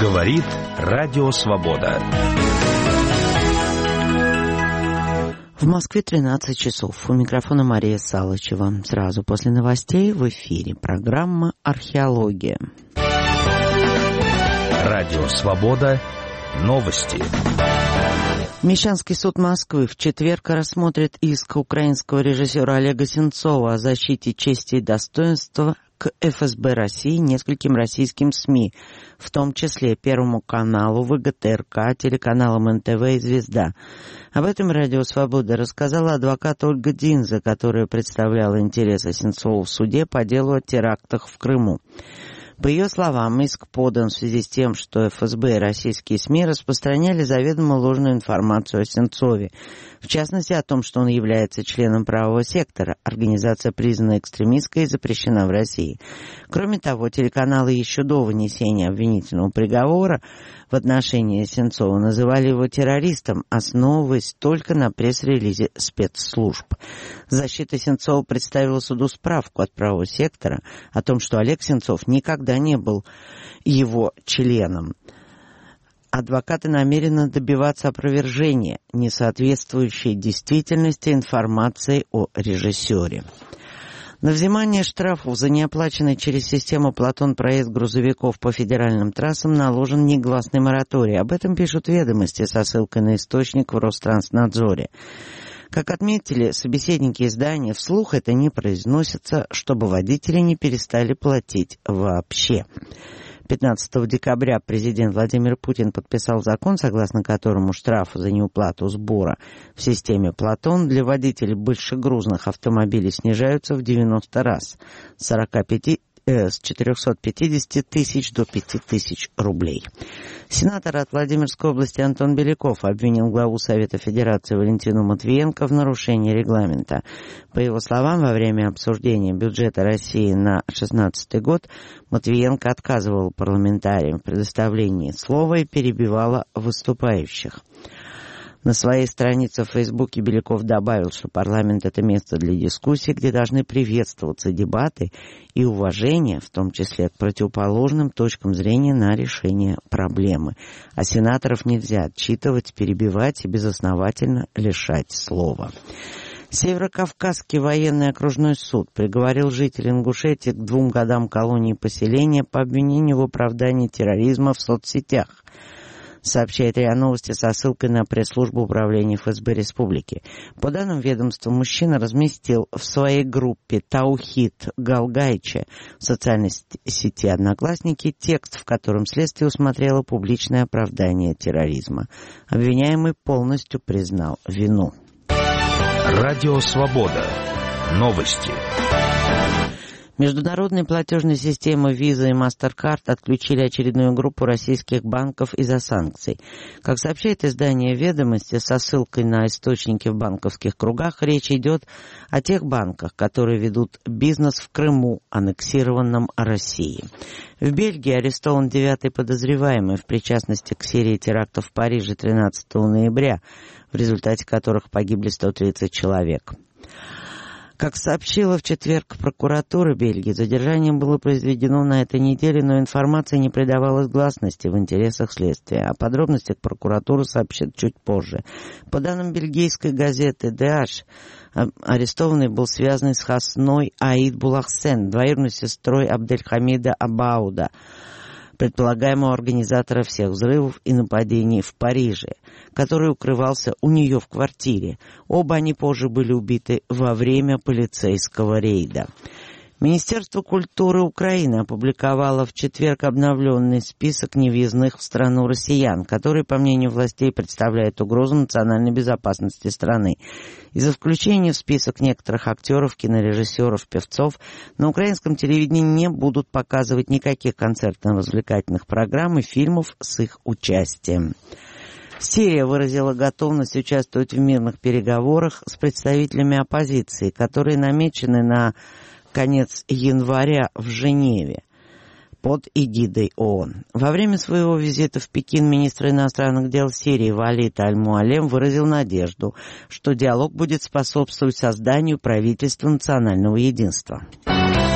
Говорит Радио Свобода. В Москве 13 часов. У микрофона Мария Салычева. Сразу после новостей в эфире программа «Археология». Радио Свобода. Новости. Мещанский суд Москвы в четверг рассмотрит иск украинского режиссера Олега Сенцова о защите чести и достоинства к ФСБ России нескольким российским СМИ, в том числе Первому каналу, ВГТРК, телеканалам НТВ и «Звезда». Об этом Радио Свобода рассказала адвокат Ольга Динза, которая представляла интересы Сенцова в суде по делу о терактах в Крыму. По ее словам, иск подан в связи с тем, что ФСБ и российские СМИ распространяли заведомо ложную информацию о Сенцове. В частности, о том, что он является членом правого сектора. Организация признана экстремистской и запрещена в России. Кроме того, телеканалы еще до вынесения обвинительного приговора в отношении Сенцова называли его террористом, основываясь только на пресс-релизе спецслужб. Защита Сенцова представила суду справку от правого сектора о том, что Олег Сенцов никогда не был его членом. Адвокаты намерены добиваться опровержения несоответствующей действительности информации о режиссере. На взимание штрафов за неоплаченный через систему «Платон» проезд грузовиков по федеральным трассам наложен негласный мораторий. Об этом пишут «Ведомости» со ссылкой на источник в Ространснадзоре. Как отметили собеседники издания, вслух это не произносится, чтобы водители не перестали платить вообще. 15 декабря президент Владимир Путин подписал закон, согласно которому штрафы за неуплату сбора в системе «Платон» для водителей большегрузных автомобилей снижаются в 90 раз с 450 тысяч до 5000 рублей. Сенатор от Владимирской области Антон Беляков обвинил главу Совета Федерации Валентину Матвиенко в нарушении регламента. По его словам, во время обсуждения бюджета России на 2016 год Матвиенко отказывал парламентариям в предоставлении слова и перебивала выступающих. На своей странице в Фейсбуке Беляков добавил, что парламент – это место для дискуссий, где должны приветствоваться дебаты и уважение, в том числе к противоположным точкам зрения на решение проблемы. А сенаторов нельзя отчитывать, перебивать и безосновательно лишать слова. Северокавказский военный окружной суд приговорил жителей Ингушетии к 2 годам колонии поселения по обвинению в оправдании терроризма в соцсетях, сообщает РИА Новости со ссылкой на пресс-службу управления ФСБ Республики. По данным ведомства, мужчина разместил в своей группе «Таухид Галгайче» в социальной сети «Одноклассники» текст, в котором следствие усмотрело публичное оправдание терроризма. Обвиняемый полностью признал вину. Радио Свобода. Новости. Международные платежные системы Visa и MasterCard отключили очередную группу российских банков из-за санкций. Как сообщает издание «Ведомости» со ссылкой на источники в банковских кругах, речь идет о тех банках, которые ведут бизнес в Крыму, аннексированном Россией. В Бельгии арестован 9-й подозреваемый в причастности к серии терактов в Париже 13 ноября, в результате которых погибли 130 человек. Как сообщила в четверг прокуратура Бельгии, задержание было произведено на этой неделе, но информация не придавалась гласности в интересах следствия. О подробностях прокуратура сообщит чуть позже. По данным бельгийской газеты «ДH», арестованный был связан с Хасной Аид Булахсен, двоюродной сестрой Абдельхамида Абауда, предполагаемого организатора всех взрывов и нападений в Париже, который укрывался у нее в квартире. Оба они позже были убиты во время полицейского рейда. Министерство культуры Украины опубликовало в четверг обновленный список невъездных в страну россиян, который, по мнению властей, представляет угрозу национальной безопасности страны. Из-за включения в список некоторых актеров, кинорежиссеров, певцов на украинском телевидении не будут показывать никаких концертно-развлекательных программ и фильмов с их участием. Сирия выразила готовность участвовать в мирных переговорах с представителями оппозиции, которые намечены на конец января в Женеве под эгидой ООН. Во время своего визита в Пекин министр иностранных дел Сирии Валид Аль-Муалем выразил надежду, что диалог будет способствовать созданию правительства национального единства.